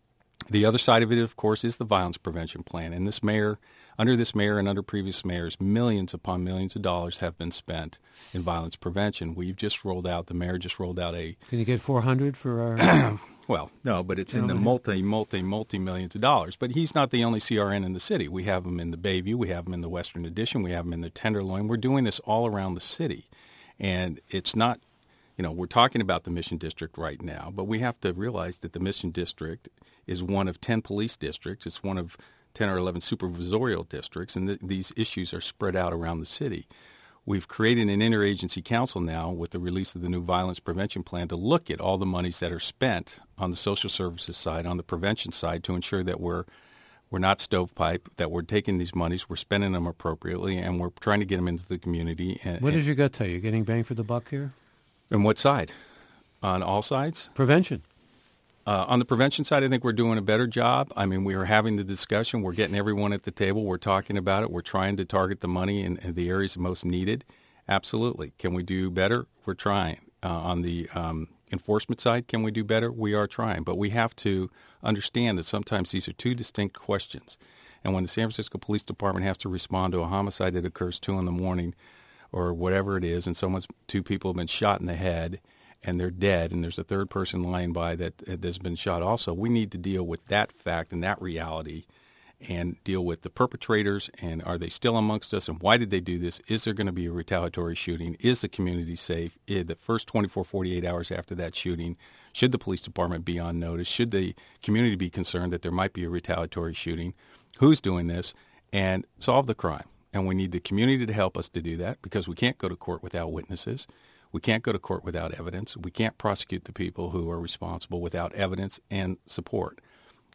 The other side of it, of course, is the violence prevention plan. And this mayor, under this mayor and under previous mayors, millions upon millions of dollars have been spent in violence prevention. We've just rolled out, the mayor just rolled out a... Can you get four hundred for our... Well, no, but it's in the multi, multi, multi-millions of dollars. But he's not the only C R N in the city. We have him in the Bayview. We have him in the Western Addition. We have him in the Tenderloin. We're doing this all around the city. And it's not, you know, we're talking about the Mission District right now, but we have to realize that the Mission District is one of ten police districts. It's one of ten or eleven supervisorial districts, and th- these issues are spread out around the city. We've created an interagency council now with the release of the new violence prevention plan to look at all the monies that are spent on the social services side, on the prevention side, to ensure that we're we're not stovepipe, that we're taking these monies, we're spending them appropriately, and we're trying to get them into the community. And, what does your gut tell you? Getting bang for the buck here? On what side? On all sides? Prevention. Uh, on the prevention side, I think we're doing a better job. I mean, we are having the discussion. We're getting everyone at the table. We're talking about it. We're trying to target the money in, in the areas most needed. Absolutely. Can we do better? We're trying. Uh, on the um, enforcement side, can we do better? We are trying. But we have to understand that sometimes these are two distinct questions. And when the San Francisco Police Department has to respond to a homicide that occurs two in the morning or whatever it is, and someone's two people have been shot in the head, and they're dead, and there's a third person lying by that has been shot also, we need to deal with that fact and that reality and deal with the perpetrators, and are they still amongst us, and why did they do this? Is there going to be a retaliatory shooting? Is the community safe? In the first twenty-four, forty-eight hours after that shooting, should the police department be on notice? Should the community be concerned that there might be a retaliatory shooting? Who's doing this? And solve the crime. And we need the community to help us to do that, because we can't go to court without witnesses. We can't go to court without evidence. We can't prosecute the people who are responsible without evidence and support.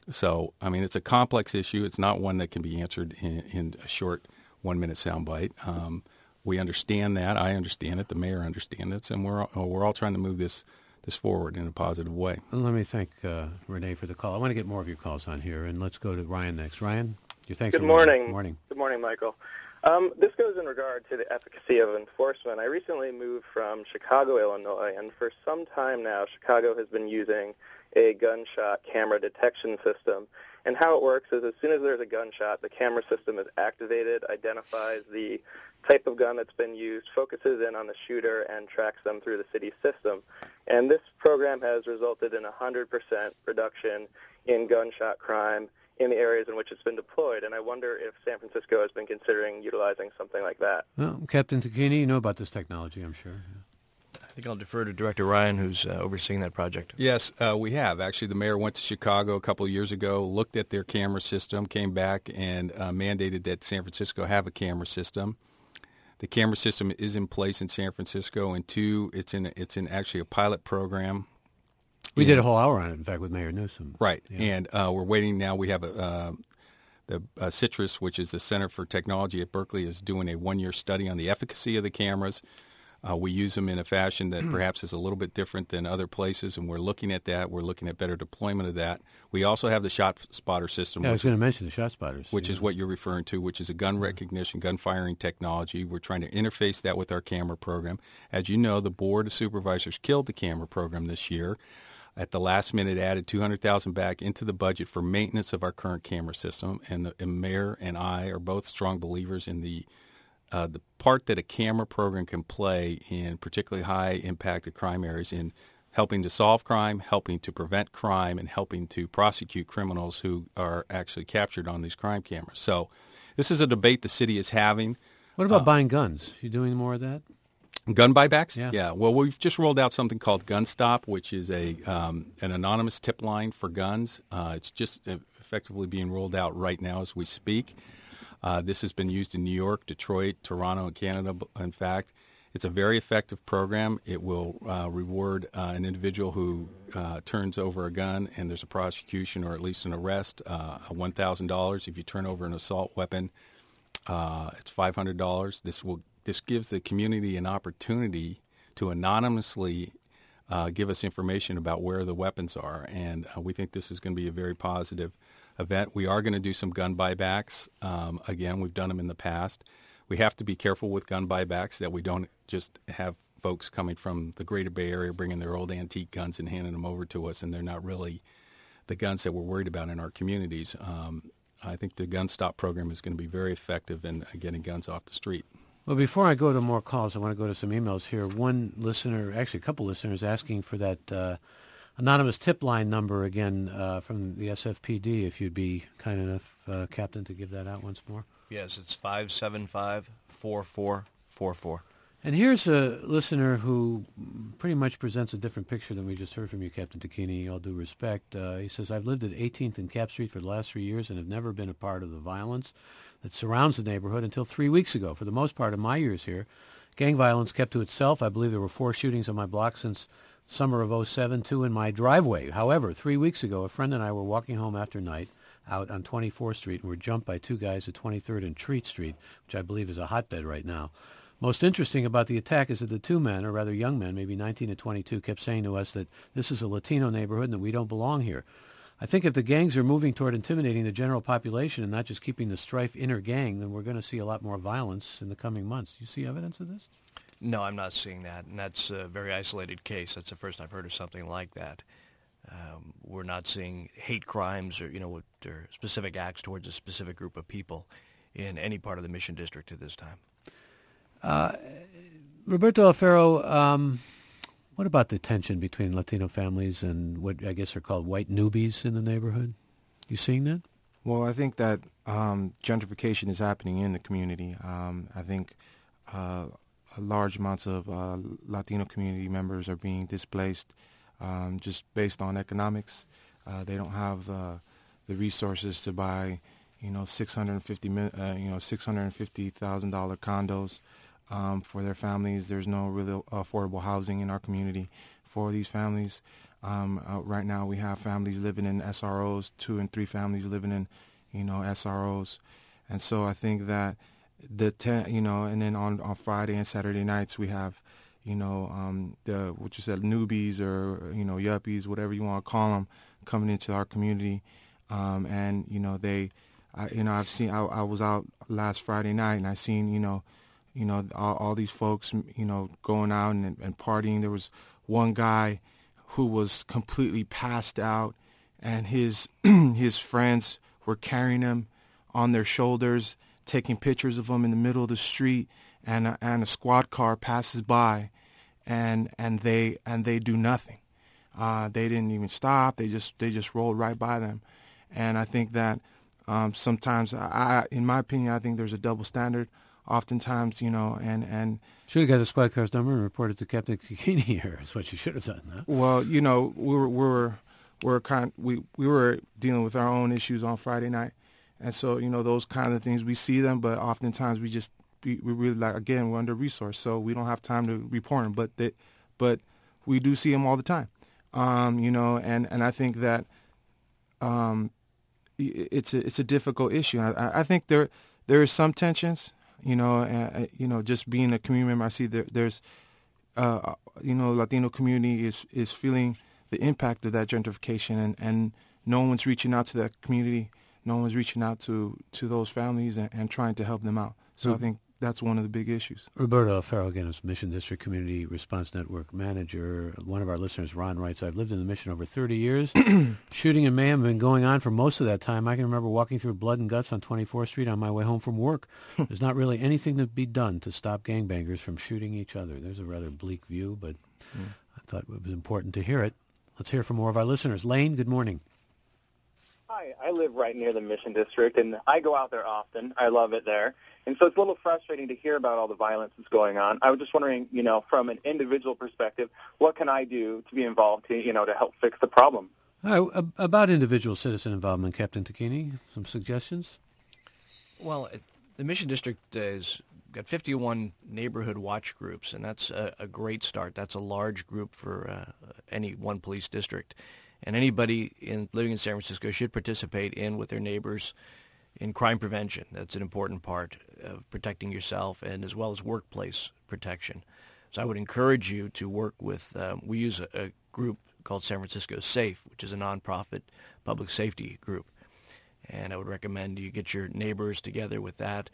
So, I mean, it's a complex issue. It's not one that can be answered in, in a short one-minute soundbite. Um, we understand that. I understand it. The mayor understands it, and we're all, we're all trying to move this this forward in a positive way. Let me thank uh, Renee for the call. I want to get more of your calls on here, and let's go to Ryan next. Ryan, your thanks. Good morning. Good morning. Good morning, Michael. Um, this goes in regard to the efficacy of enforcement. I recently moved from Chicago, Illinois, and for some time now, Chicago has been using a gunshot camera detection system. And how it works is as soon as there's a gunshot, the camera system is activated, identifies the type of gun that's been used, focuses in on the shooter, and tracks them through the city system. And this program has resulted in a one hundred percent reduction in gunshot crime in the areas in which it's been deployed. And I wonder if San Francisco has been considering utilizing something like that. Well, Captain Tacchini, you know about this technology, I'm sure. I think I'll defer to Director Ryan, who's uh, overseeing that project. Yes, uh, we have. Actually, the mayor went to Chicago a couple of years ago, looked at their camera system, came back, and uh, mandated that San Francisco have a camera system. The camera system is in place in San Francisco, and two, it's in it's in actually a pilot program. We and, did a whole hour on it, in fact, with Mayor Newsom. Right, yeah. and uh, we're waiting now. We have a, uh, the uh, Citrus, which is the Center for Technology at Berkeley, is doing a one-year study on the efficacy of the cameras. Uh, we use them in a fashion that perhaps is a little bit different than other places, and we're looking at that. We're looking at better deployment of that. We also have the shot spotter system. Yeah, I was which, going to mention the shot spotters. which yeah. is what you're referring to, which is a gun Yeah. recognition, gun firing technology. We're trying to interface that with our camera program. As you know, the Board of Supervisors killed the camera program this year. At the last minute, added two hundred thousand dollars back into the budget for maintenance of our current camera system, and the and mayor and I are both strong believers in the Uh, the part that a camera program can play in particularly high-impacted crime areas in helping to solve crime, helping to prevent crime, and helping to prosecute criminals who are actually captured on these crime cameras. So this is a debate the city is having. What about uh, buying guns? You doing more of that? Gun buybacks? Yeah. yeah. Well, we've just rolled out something called Gun Stop, which is a um, an anonymous tip line for guns. Uh, it's just effectively being rolled out right now as we speak. Uh, this has been used in New York, Detroit, Toronto, and Canada. In fact, it's a very effective program. It will uh, reward uh, an individual who uh, turns over a gun and there's a prosecution or at least an arrest, uh, one thousand dollars. If you turn over an assault weapon, uh, it's five hundred dollars. This will this gives the community an opportunity to anonymously uh, give us information about where the weapons are, and uh, we think this is going to be a very positive event. We are going to do some gun buybacks. Um, again, we've done them in the past. We have to be careful with gun buybacks that we don't just have folks coming from the greater Bay Area bringing their old antique guns and handing them over to us, and they're not really the guns that we're worried about in our communities. Um, I think the Gun Stop program is going to be very effective in getting guns off the street. Well, before I go to more calls, I want to go to some emails here. One listener, actually a couple listeners, asking for that uh, anonymous tip line number again uh, from the S F P D, if you'd be kind enough, uh, Captain, to give that out once more. Yes, it's five seven five, four four four four. And here's a listener who pretty much presents a different picture than we just heard from you, Captain Tacchini, all due respect. Uh, he says, I've lived at eighteenth and Cap Street for the last three years and have never been a part of the violence that surrounds the neighborhood until three weeks ago. For the most part of my years here, gang violence kept to itself. I believe there were four shootings on my block since summer of oh seven, two in my driveway. However, three weeks ago, a friend and I were walking home after night out on twenty-fourth Street and were jumped by two guys at twenty-third and Treat Street, which I believe is a hotbed right now. Most interesting about the attack is that the two men, or rather young men, maybe nineteen and twenty-two, kept saying to us that this is a Latino neighborhood and that we don't belong here. I think if the gangs are moving toward intimidating the general population and not just keeping the strife inner gang, then we're going to see a lot more violence in the coming months. Do you see evidence of this? No, I'm not seeing that, and that's a very isolated case. That's the first I've heard of something like that. Um, we're not seeing hate crimes or, you know, or specific acts towards a specific group of people in any part of the Mission District at this time. Uh, Roberto Alfaro, um, what about the tension between Latino families and what I guess are called white newbies in the neighborhood? You seeing that? Well, I think that um, gentrification is happening in the community. Um, I think uh, large amounts of uh, Latino community members are being displaced um, just based on economics. Uh, they don't have uh, the resources to buy, you know, six hundred fifty, uh, you know, six hundred fifty thousand dollar condos um, for their families. There's no really affordable housing in our community, for these families. Um, uh, right now we have families living in S R Os, two and three families living in, you know, S R Os. And so I think that the, ten, you know, and then on, on Friday and Saturday nights we have, you know, um, the, what you said, newbies or, you know, yuppies, whatever you want to call them, coming into our community. Um, and, you know, they, I, you know, I've seen, I, I was out last Friday night and I seen, you know, you know, all, all these folks, you know, going out and, and partying. There was one guy who was completely passed out, and his his friends were carrying him on their shoulders, taking pictures of him in the middle of the street, and a, and a squad car passes by, and and they and they do nothing. Uh, they didn't even stop. They just they just rolled right by them, and I think that um, sometimes, I, in my opinion, I think there's a double standard. Oftentimes, you know, and, and should have got the squad car's number and reported to Captain Kikini here. Is what you should have done. Huh? Well, you know, we were we were we were kind we we were dealing with our own issues on Friday night, and so you know those kind of things we see them, but oftentimes we just we, we really like again we're under resourced, so we don't have time to report them. But they, but we do see them all the time, um, you know, and, and I think that um, it's a it's a difficult issue. I, I think there there is some tensions. You know, uh, you know, just being a community member, I see there, there's, uh, you know, Latino community is, is feeling the impact of that gentrification, and, and no one's reaching out to that community. No one's reaching out to, to those families and, and trying to help them out. So mm-hmm. I think that's one of the big issues. Roberto Alfaro, again, is Mission District Community Response Network Manager. One of our listeners, Ron, writes, I've lived in the Mission over thirty years. Shooting and mayhem have been going on for most of that time. I can remember walking through blood and guts on twenty-fourth Street on my way home from work. There's not really anything to be done to stop gangbangers from shooting each other. There's a rather bleak view, but mm. I thought it was important to hear it. Let's hear from more of our listeners. Lane, good morning. Hi, I live right near the Mission District, and I go out there often. I love it there. And so it's a little frustrating to hear about all the violence that's going on. I was just wondering, you know, from an individual perspective, what can I do to be involved, to, you know, to help fix the problem? Uh, about individual citizen involvement, Captain Tacchini, some suggestions? Well, the Mission District has got fifty-one neighborhood watch groups, and that's a, a great start. That's a large group for uh, any one police district. And anybody in, living in San Francisco should participate in with their neighbors in crime prevention. That's an important part of protecting yourself, and as well as workplace protection. So I would encourage you to work with, um, we use a, a group called San Francisco Safe, which is a nonprofit public safety group. And I would recommend you get your neighbors together with that.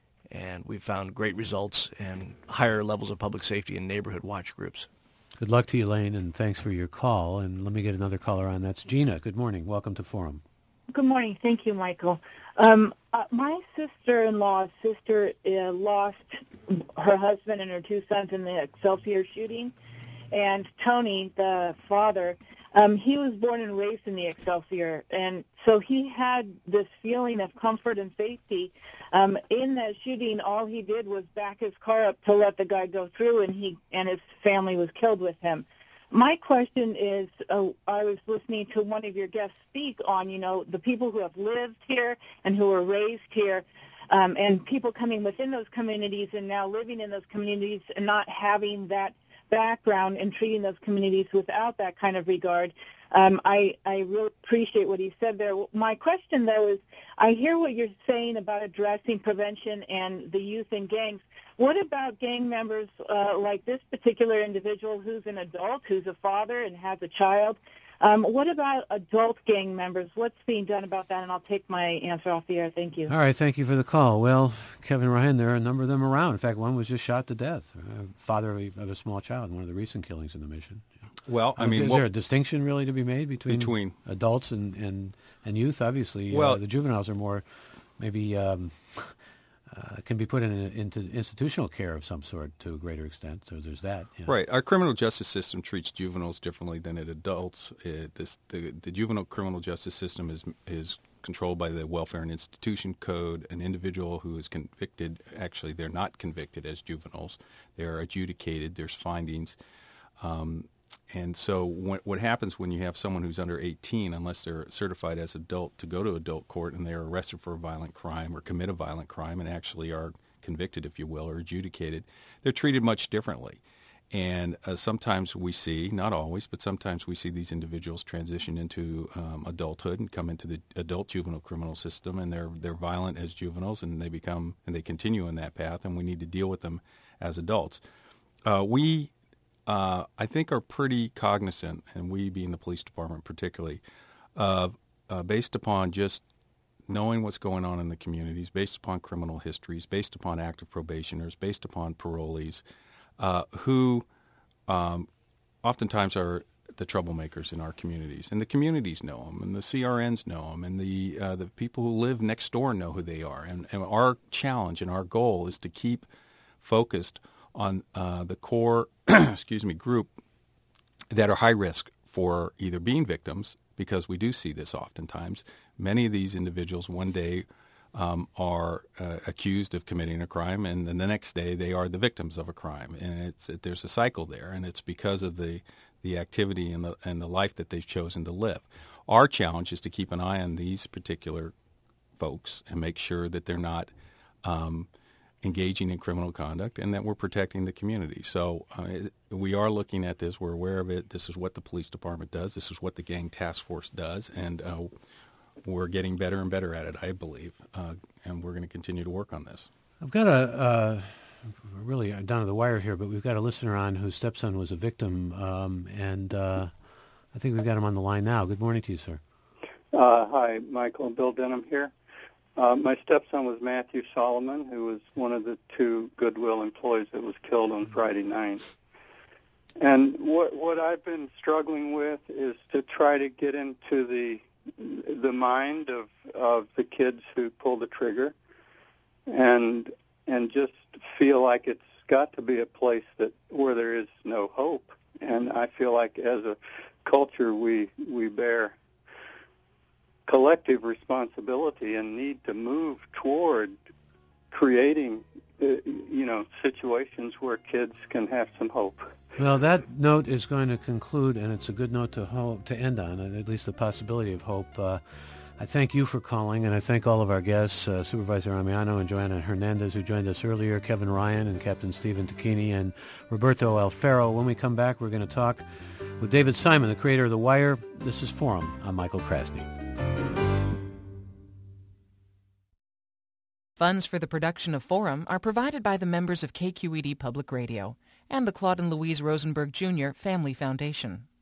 And we've found great results and higher levels of public safety in neighborhood watch groups. Good luck to you, Lane, and thanks for your call. And let me get another caller on. That's Gina. Good morning. Welcome to Forum. Good morning. Thank you, Michael. Um, uh, my sister-in-law's sister uh, lost her husband and her two sons in the Excelsior shooting. And Tony, the father, um, he was born and raised in the Excelsior. And so he had this feeling of comfort and safety. Um, in that shooting, all he did was back his car up to let the guy go through, and he and his family was killed with him. My question is, uh, I was listening to one of your guests speak on, you know, the people who have lived here and who were raised here, um, and people coming within those communities and now living in those communities and not having that background and treating those communities without that kind of regard. Um, I, I really appreciate what he said there. My question, though, is I hear what you're saying about addressing prevention and the youth in gangs. What about gang members uh, like this particular individual who's an adult, who's a father and has a child? Um, what about adult gang members? What's being done about that? And I'll take my answer off the air. Thank you. All right. Thank you for the call. Well, Kevin Ryan, there are a number of them around. In fact, one was just shot to death, a father of a small child, one of the recent killings in the Mission. Well, I mean, is what, there a distinction really to be made between, between adults and, and, and youth? Obviously, well, uh, the juveniles are more maybe um, uh, can be put in a, into institutional care of some sort to a greater extent. So there's that. Yeah. Right. Our criminal justice system treats juveniles differently than it adults. It, this, the, the juvenile criminal justice system is is controlled by the Welfare and Institution Code. An individual who is convicted, actually, they're not convicted as juveniles. They're adjudicated. There's findings. Um, And so what, what happens when you have someone who's under eighteen, unless they're certified as adult to go to adult court and they're arrested for a violent crime or commit a violent crime and actually are convicted, if you will, or adjudicated, they're treated much differently. And uh, sometimes we see, not always, but sometimes we see these individuals transition into um, adulthood and come into the adult juvenile criminal system, and they're they're violent as juveniles, and they become and they continue in that path, and we need to deal with them as adults. Uh, we, uh, I think, are pretty cognizant, and we being the police department particularly, of uh, based upon just knowing what's going on in the communities, based upon criminal histories, based upon active probationers, based upon parolees, Uh, who um, oftentimes are the troublemakers in our communities. And the communities know them, and the C R Ns know them, and the uh, the people who live next door know who they are. And, and our challenge and our goal is to keep focused on uh, the core excuse me, group that are high risk for either being victims, because we do see this oftentimes. Many of these individuals one day Um, are uh, accused of committing a crime, and then the next day they are the victims of a crime, and it's it, there's a cycle there, and it's because of the the activity and the and the life that they've chosen to live. Our challenge is to keep an eye on these particular folks and make sure that they're not um, engaging in criminal conduct, and that we're protecting the community. So uh, it, we are looking at this. We're aware of it. This is what the police department does. This is what the gang task force does, and uh, we're getting better and better at it, I believe, uh, and we're going to continue to work on this. I've got a, uh, really down to the wire here, but we've got a listener on whose stepson was a victim, um, and uh, I think we've got him on the line now. Good morning to you, sir. Uh, hi, Michael. Bill Denham here. Uh, my stepson was Matthew Solomon, who was one of the two Goodwill employees that was killed on Friday night. And what, what I've been struggling with is to try to get into the the mind of of the kids who pull the trigger, and and just feel like it's got to be a place that where there is no hope. And I feel like as a culture we we bear collective responsibility and need to move toward creating uh, you know situations where kids can have some hope. Well, that note is going to conclude, and it's a good note to ho- to end on, at least the possibility of hope. Uh, I thank you for calling, and I thank all of our guests, uh, Supervisor Amiano and Joanna Hernandez, who joined us earlier, Kevin Ryan and Captain Stephen Tacchini, and Roberto Alfaro. When we come back, we're going to talk with David Simon, the creator of The Wire. This is Forum. I'm Michael Krasny. Funds for the production of Forum are provided by the members of K Q E D Public Radio and the Claude and Louise Rosenberg Junior Family Foundation.